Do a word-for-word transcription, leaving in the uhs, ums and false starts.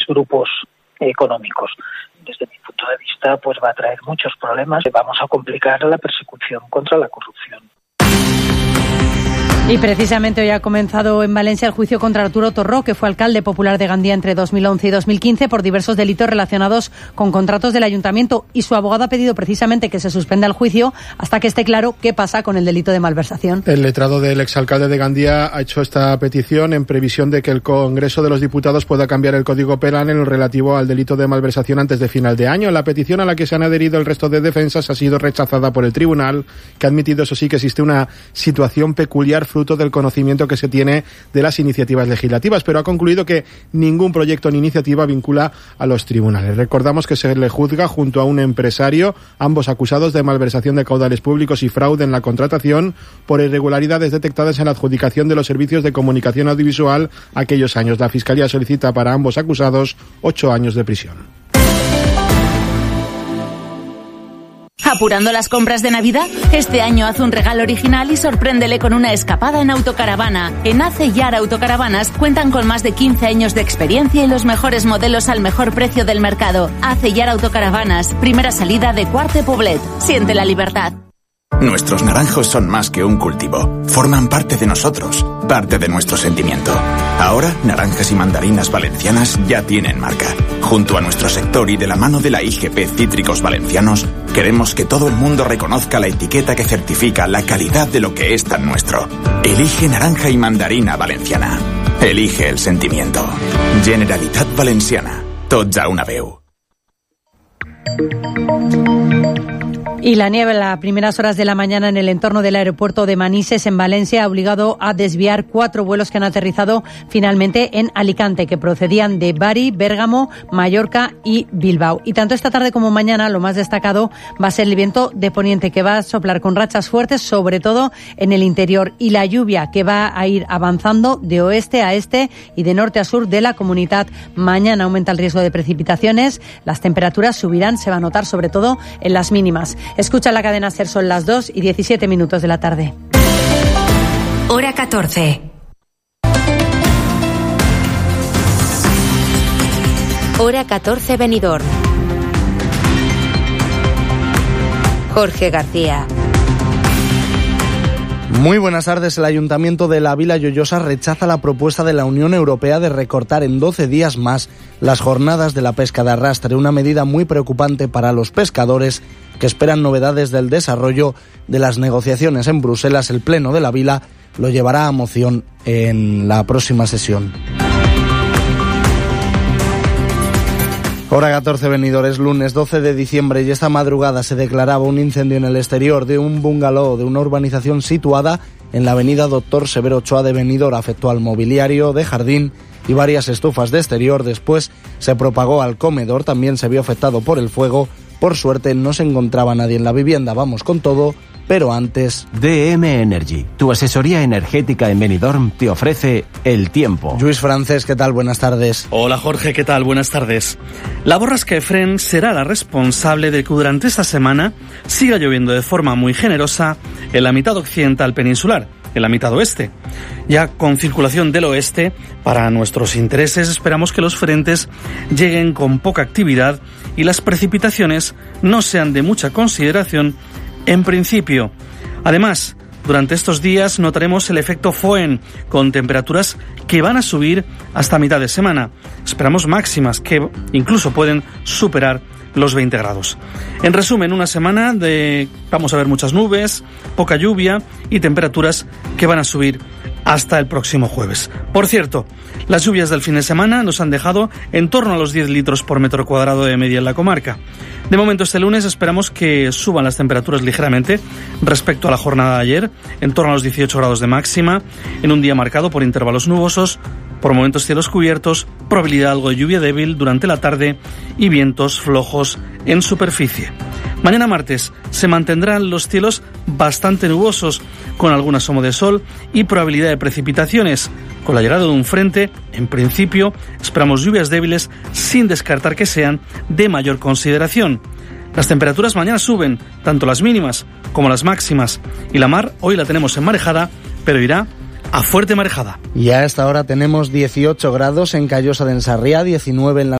grupos económicos. Desde mi punto de vista, pues va a traer muchos problemas. Vamos a complicar la persecución contra la corrupción. Y precisamente hoy ha comenzado en Valencia el juicio contra Arturo Torró, que fue alcalde popular de Gandía entre dos mil once y dos mil quince por diversos delitos relacionados con contratos del ayuntamiento. Y su abogado ha pedido precisamente que se suspenda el juicio hasta que esté claro qué pasa con el delito de malversación. El letrado del exalcalde de Gandía ha hecho esta petición en previsión de que el Congreso de los Diputados pueda cambiar el Código Penal en lo relativo al delito de malversación antes de final de año. La petición a la que se han adherido el resto de defensas ha sido rechazada por el tribunal, que ha admitido, eso sí, que existe una situación peculiar fruto del conocimiento que se tiene de las iniciativas legislativas, pero ha concluido que ningún proyecto ni iniciativa vincula a los tribunales. Recordamos que se le juzga junto a un empresario, ambos acusados de malversación de caudales públicos y fraude en la contratación por irregularidades detectadas en la adjudicación de los servicios de comunicación audiovisual aquellos años. La Fiscalía solicita para ambos acusados ocho años de prisión. ¿Apurando las compras de Navidad? Este año haz un regalo original y sorpréndele con una escapada en autocaravana. En Aceyar Autocaravanas cuentan con más de quince años de experiencia y los mejores modelos al mejor precio del mercado. Aceyar Autocaravanas, primera salida de Cuarte Poblet. Siente la libertad. Nuestros naranjos son más que un cultivo. Forman parte de nosotros, parte de nuestro sentimiento. Ahora, Naranjas y Mandarinas Valencianas ya tienen marca. Junto a nuestro sector y de la mano de la I G P Cítricos Valencianos, queremos que todo el mundo reconozca la etiqueta que certifica la calidad de lo que es tan nuestro. Elige Naranja y Mandarina Valenciana. Elige el sentimiento. Generalitat Valenciana. Tots a una veu. Y la nieve en las primeras horas de la mañana en el entorno del aeropuerto de Manises, en Valencia, ha obligado a desviar cuatro vuelos que han aterrizado finalmente en Alicante, que procedían de Bari, Bérgamo, Mallorca y Bilbao. Y tanto esta tarde como mañana, lo más destacado va a ser el viento de poniente, que va a soplar con rachas fuertes, sobre todo en el interior, y la lluvia, que va a ir avanzando de oeste a este y de norte a sur de la comunidad. Mañana aumenta el riesgo de precipitaciones, las temperaturas subirán, se va a notar sobre todo en las mínimas. Escucha la cadena SER, son las dos y diecisiete minutos de la tarde. Hora catorce. Hora catorce, Benidorm. Jorge García. Muy buenas tardes. El Ayuntamiento de la Vila Lloyosa rechaza la propuesta de la Unión Europea de recortar en doce días más las jornadas de la pesca de arrastre, una medida muy preocupante para los pescadores que esperan novedades del desarrollo de las negociaciones en Bruselas. El Pleno de la Vila lo llevará a moción en la próxima sesión. Hora catorce, Benidorm. Es lunes doce de diciembre y esta madrugada se declaraba un incendio en el exterior de un bungalow de una urbanización situada en la avenida Doctor Severo Ochoa de Benidorm. Afectó al mobiliario de jardín y varias estufas de exterior. Después se propagó al comedor, también se vio afectado por el fuego. Por suerte no se encontraba nadie en la vivienda. Vamos con todo, pero antes... D M Energy, tu asesoría energética en Benidorm, te ofrece el tiempo. Lluís Francés, ¿qué tal? Buenas tardes. Hola Jorge, ¿qué tal? Buenas tardes. La borrasca Efren será la responsable de que durante esta semana siga lloviendo de forma muy generosa en la mitad occidental peninsular, en la mitad oeste. Ya con circulación del oeste, para nuestros intereses esperamos que los frentes lleguen con poca actividad y las precipitaciones no sean de mucha consideración en principio. Además, durante estos días notaremos el efecto Foehn, con temperaturas que van a subir hasta mitad de semana. Esperamos máximas que incluso pueden superar los veinte grados. En resumen, una semana de vamos a ver muchas nubes, poca lluvia y temperaturas que van a subir hasta el próximo jueves. Por cierto, las lluvias del fin de semana nos han dejado en torno a los diez litros por metro cuadrado de media en la comarca. De momento, este lunes esperamos que suban las temperaturas ligeramente respecto a la jornada de ayer, en torno a los dieciocho grados de máxima, en un día marcado por intervalos nubosos, por momentos cielos cubiertos, probabilidad algo de lluvia débil durante la tarde y vientos flojos en superficie. Mañana martes se mantendrán los cielos bastante nubosos, con algún asomo de sol y probabilidad de precipitaciones. Con la llegada de un frente, en principio, esperamos lluvias débiles sin descartar que sean de mayor consideración. Las temperaturas mañana suben, tanto las mínimas como las máximas, y la mar hoy la tenemos enmarejada, pero irá a fuerte marejada. Y a esta hora tenemos dieciocho grados en Callosa de Ensarriá, diecinueve en la